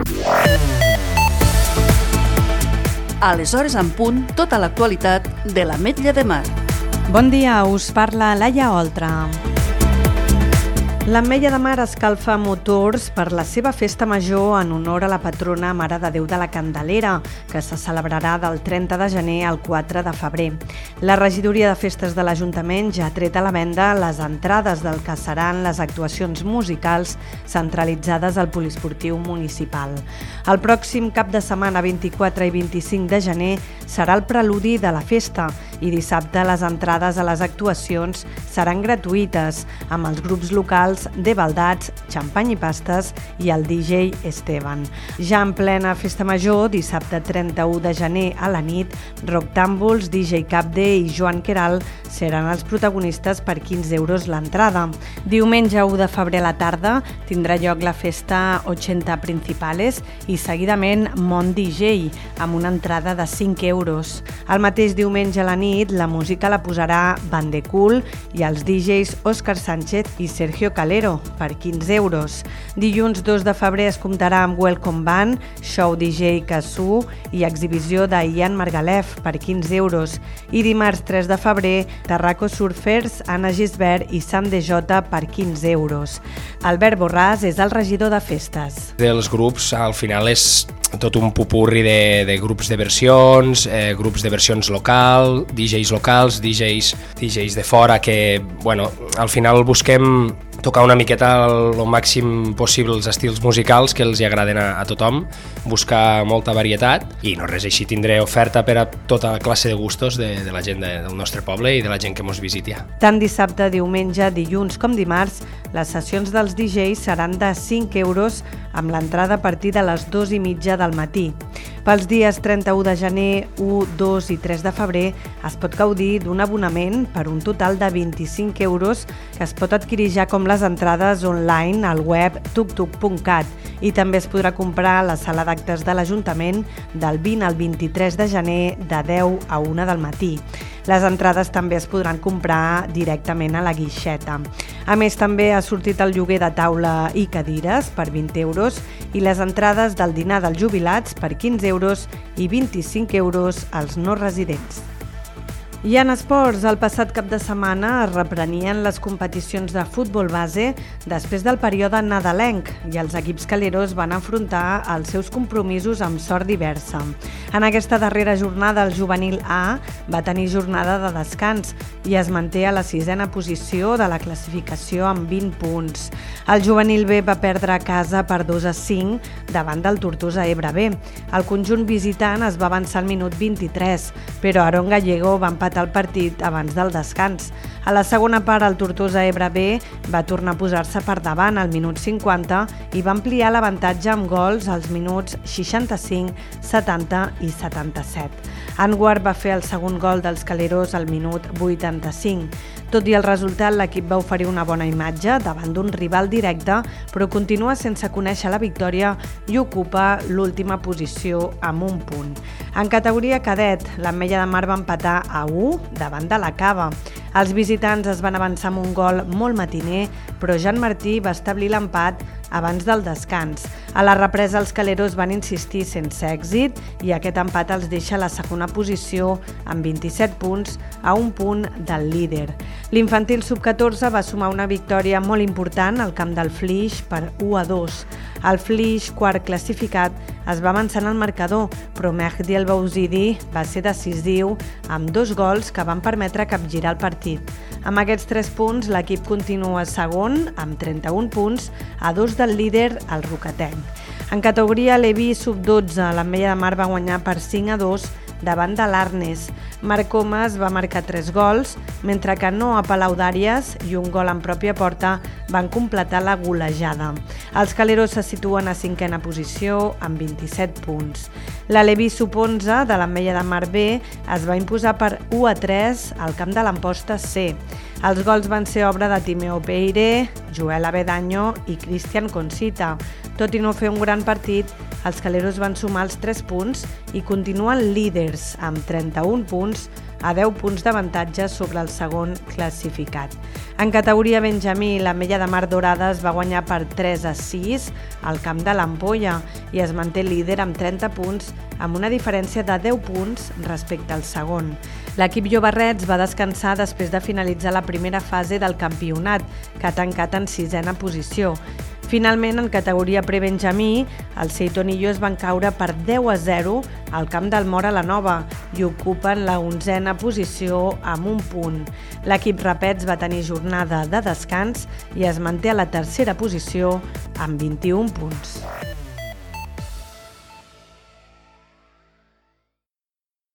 Aleshores en punt, tota l'actualitat de l'Ametlla de Mar. Bon dia, us parla Laia Oltra. L'Ametlla de Mar escalfa motors per la seva festa major en honor a la patrona Mare de Déu de la Candelera, que se celebrarà del 30 de gener al 4 de febrer. La regidoria de festes de l'Ajuntament ja ha tret a la venda les entrades del que seran les actuacions musicals centralitzades al poliesportiu municipal. El pròxim cap de setmana 24 i 25 de gener serà el preludi de la festa i dissabte les entrades a les actuacions seran gratuïtes amb els grups locals de Baldats, Xampany i Pastes i el DJ Esteban. Ja en plena festa major, dissabte 31 de gener a la nit, Rocktàmbuls, DJ Capde i Joan Queralt seran els protagonistes per 15 euros l'entrada. Diumenge 1 de febrer a la tarda tindrà lloc la festa 80 Principales i seguidament Mont DJ amb una entrada de 5 euros. El mateix diumenge a la nit la música la posarà Bandecool i els DJs Òscar Sánchez i Sergio Calero per 15 euros. Dilluns 2 de febrer es comptarà amb Welcome Band, show DJ Cassú i exhibició de Ian Margalef per 15 euros. I dimarts 3 de febrer Tarraco Surfers, Anna Gisbert i Sam DJ per 15 euros. Albert Borràs és el regidor de festes. Dels grups, al final és tot un popurri de grups de versions, grups de versions local, DJs locals, DJs de fora, que al final busquem tocar una miqueta el màxim possible els estils musicals que els hi agraden a tothom, buscar molta varietat i no res, així tindré oferta per a tota classe de gustos de la gent del nostre poble i de la gent que mos visiti. Tant dissabte, diumenge, dilluns com dimarts, les sessions dels DJs seran de 5 euros amb l'entrada a partir de les 2:30 del matí. Pels dies 31 de gener, 1, 2 i 3 de febrer es pot gaudir d'un abonament per un total de 25 euros que es pot adquirir ja com les entrades online al web tuktuk.cat i també es podrà comprar a la sala d'actes de l'Ajuntament del 20 al 23 de gener de 10 a 1 del matí. Les entrades també es podran comprar directament a la guixeta. A més, també ha sortit el lloguer de taula i cadires per 20 euros i les entrades del dinar dels jubilats per 15 euros i 25 euros als no residents. I en esports, el passat cap de setmana es reprenien les competicions de futbol base després del període nadalenc i els equips caleros van enfrontar els seus compromisos amb sort diversa. En aquesta darrera jornada, el juvenil A va tenir jornada de descans i es manté a la 6a posició de la classificació amb 20 punts. El juvenil B va perdre a casa per 2-5 davant del Tortosa Ebre B. El conjunt visitant es va avançar al minut 23, però Aarón Gallego va empatar el partit abans del descans. A la segona part, el Tortosa Ebre B va tornar a posar-se per davant al minut 50 i va ampliar l'avantatge amb gols als minuts 65, 70 i 77. Anwar va fer el segon gol dels caleros al minut 85. Tot i el resultat, l'equip va oferir una bona imatge davant d'un rival directe, però continua sense conèixer la victòria i ocupa l'última posició amb un punt. En categoria cadet, l'Ametlla de Mar va empatar a 1 davant de la Cava. Els visitants es van avançar amb un gol molt matiner, però Jan Martí va establir l'empat abans del descans. A la represa els caleros van insistir sense èxit i aquest empat els deixa a la segona posició amb 27 punts a un punt del líder. L'infantil sub-14 va sumar una victòria molt important al camp del Flix per 1-2. El Flix, quart classificat, es va avançar en el marcador, però Mehdi El Bouzidi va ser decisiu amb 2 gols que van permetre capgirar el partit. Amb aquests 3 punts, l'equip continua segon amb 31 punts a 2 del líder, el Roquetenc. En categoria Levi sub-12, l'Ametlla de Mar va guanyar per 5-2 davant de l'Arnes. Marc Comas va marcar 3 gols, mentre que Noa Palau d'Àries i un gol en pròpia porta van completar la golejada. Els caleros se situen a 5a posició amb 27 punts. La Levi sub-11 de l'Ametlla de Mar B es va imposar per 1-3 al camp de l'Amposta C. Els gols van ser obra de Timeo Peire, Joel Avedaño i Cristian Consita. Tot i no fer un gran partit, els caleros van sumar els 3 punts i continuen líders amb 31 punts a 10 punts d'avantatge sobre el segon classificat. En categoria Benjamí, l'Ametlla de Mar Dorades va guanyar per 3-6 al camp de l'Ampolla i es manté líder amb 30 punts, amb una diferència de 10 punts respecte al segon. L'equip Llobarrets va descansar després de finalitzar la primera fase del campionat, que ha tancat en 6ª posició. Finalment, en categoria prebenjamí, els Seitonillos van caure per 10-0 al camp del Móra la Nova i ocupen la 11ª posició amb 1 punt. L'equip Rapets va tenir jornada de descans i es manté a la 3ª posició amb 21 punts.